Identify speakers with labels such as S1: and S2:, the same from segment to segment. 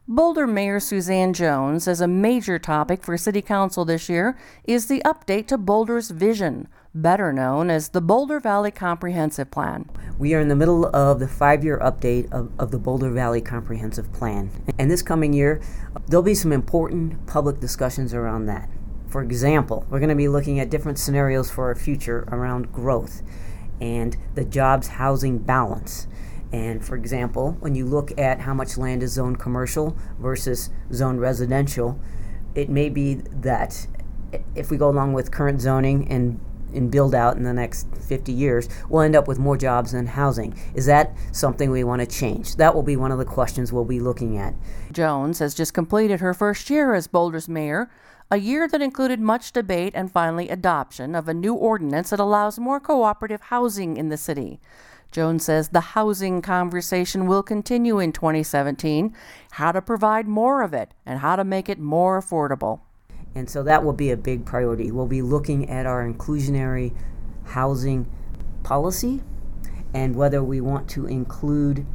S1: Boulder Mayor Suzanne Jones says a major topic for City Council this year is the update to Boulder's vision, better known as the Boulder Valley Comprehensive Plan.
S2: We are in the middle of the 5-year update of the Boulder Valley Comprehensive Plan. And this coming year, there'll be some important public discussions around that. For example, we're going to be looking at different scenarios for our future around growth and the jobs housing balance. And for example, when you look at how much land is zoned commercial versus zoned residential, it may be that if we go along with current zoning and build out in the next 50 years, we'll end up with more jobs than housing. Is that something we want to change? That will be one of the questions we'll be looking at.
S1: Jones has just completed her first year as Boulder's mayor, a year that included much debate and finally adoption of a new ordinance that allows more cooperative housing in the city. Jones says the housing conversation will continue in 2017, how to provide more of it and how to make it more affordable.
S2: And so that will be a big priority. We'll be looking at our inclusionary housing policy and whether we want to include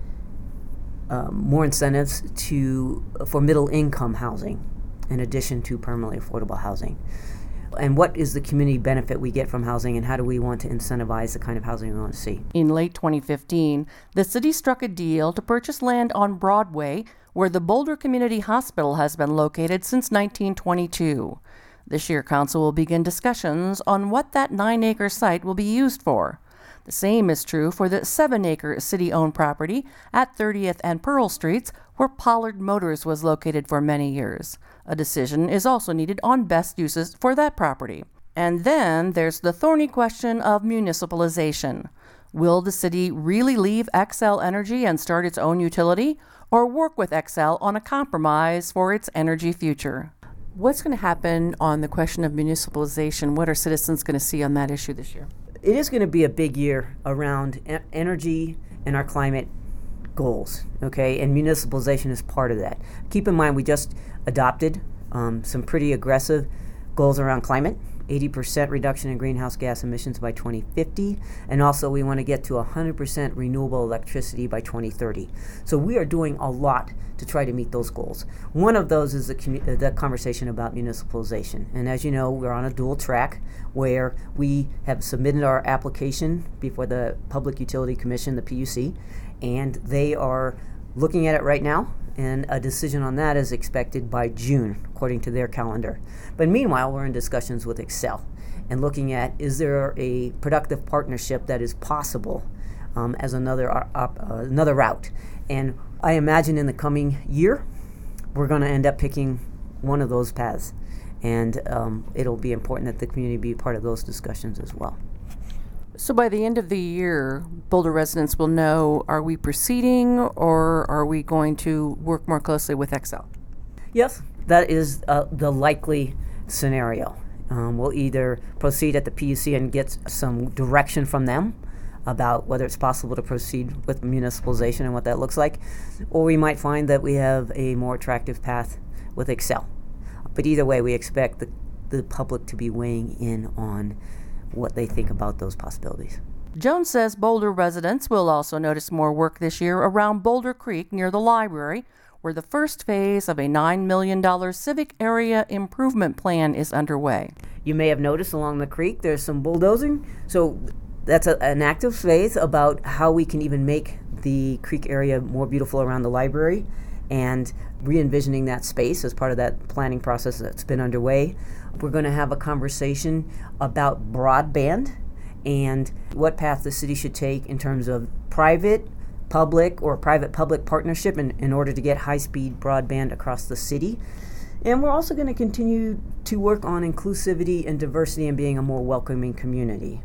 S2: more incentives for middle income housing in addition to permanently affordable housing. And what is the community benefit we get from housing, and how do we want to incentivize the kind of housing we want to see?
S1: In late 2015, the city struck a deal to purchase land on Broadway, where the Boulder Community Hospital has been located since 1922. This year, Council will begin discussions on what that 9-acre site will be used for. The same is true for the 7-acre city-owned property at 30th and Pearl Streets, where Pollard Motors was located for many years. A decision is also needed on best uses for that property. And then there's the thorny question of municipalization. Will the city really leave Xcel Energy and start its own utility, or work with Xcel on a compromise for its energy future? What's going to happen on the question of municipalization? What are citizens going to see on that issue this year?
S2: It is going to be a big year around energy and our climate goals, okay? And municipalization is part of that. Keep in mind, we just adopted some pretty aggressive goals around climate, 80% reduction in greenhouse gas emissions by 2050, and also we want to get to 100% renewable electricity by 2030. So we are doing a lot to try to meet those goals. One of those is the conversation about municipalization. And as you know, we're on a dual track where we have submitted our application before the Public Utility Commission, the PUC, and they are looking at it right now, and a decision on that is expected by June, according to their calendar. But meanwhile, we're in discussions with Xcel and looking at, is there a productive partnership that is possible as another route. And I imagine in the coming year, we're going to end up picking one of those paths. And it'll be important that the community be part of those discussions as well.
S1: So by the end of the year, Boulder residents will know, are we proceeding or are we going to work more closely with Xcel?
S2: Yes, that is the likely scenario. We'll either proceed at the PUC and get some direction from them about whether it's possible to proceed with municipalization and what that looks like, or we might find that we have a more attractive path with Xcel. But either way, we expect the public to be weighing in on what they think about those possibilities.
S1: Jones says Boulder residents will also notice more work this year around Boulder Creek near the library, where the first phase of a $9 million civic area improvement plan is underway.
S2: You may have noticed along the creek there's some bulldozing. So that's an active phase about how we can even make the creek area more beautiful around the library, and re-envisioning that space as part of that planning process that's been underway. We're going to have a conversation about broadband and what path the city should take in terms of private-public or private-public partnership in order to get high-speed broadband across the city. And we're also going to continue to work on inclusivity and diversity and being a more welcoming community.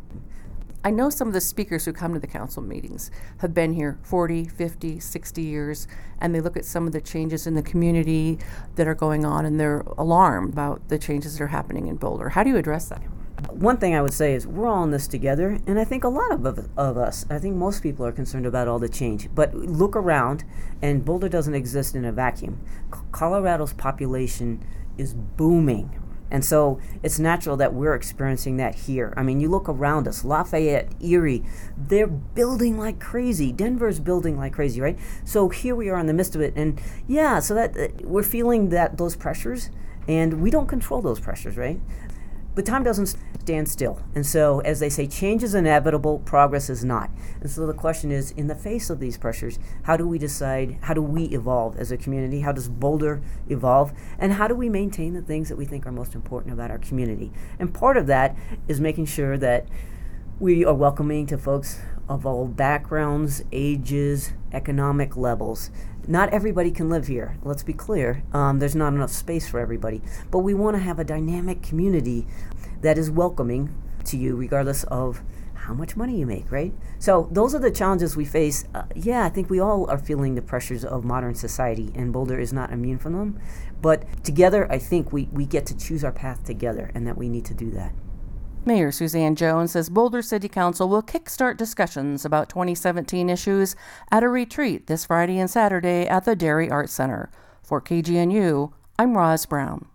S1: I know some of the speakers who come to the council meetings have been here 40, 50, 60 years, and they look at some of the changes in the community that are going on, and they're alarmed about the changes that are happening in Boulder. How do you address that?
S2: One thing I would say is we're all in this together, and I think a lot of us, I think most people are concerned about all the change. But look around, and Boulder doesn't exist in a vacuum. Colorado's population is booming. And so it's natural that we're experiencing that here. I mean, you look around us, Lafayette, Erie, they're building like crazy. Denver's building like crazy, right? So here we are in the midst of it. And yeah, so that we're feeling those pressures, and we don't control those pressures, right? But time doesn't stand still. And so, as they say, change is inevitable, progress is not. And so the question is, in the face of these pressures, how do we decide, how do we evolve as a community? How does Boulder evolve? And how do we maintain the things that we think are most important about our community? And part of that is making sure that we are welcoming to folks of all backgrounds, ages, economic levels. Not everybody can live here. Let's be clear. There's not enough space for everybody. But we want to have a dynamic community that is welcoming to you regardless of how much money you make, right? So those are the challenges we face. I think we all are feeling the pressures of modern society, and Boulder is not immune from them. But together, I think we get to choose our path together, and that we need to do that.
S1: Mayor Suzanne Jones says Boulder City Council will kickstart discussions about 2017 issues at a retreat this Friday and Saturday at the Dairy Arts Center. For KGNU, I'm Roz Brown.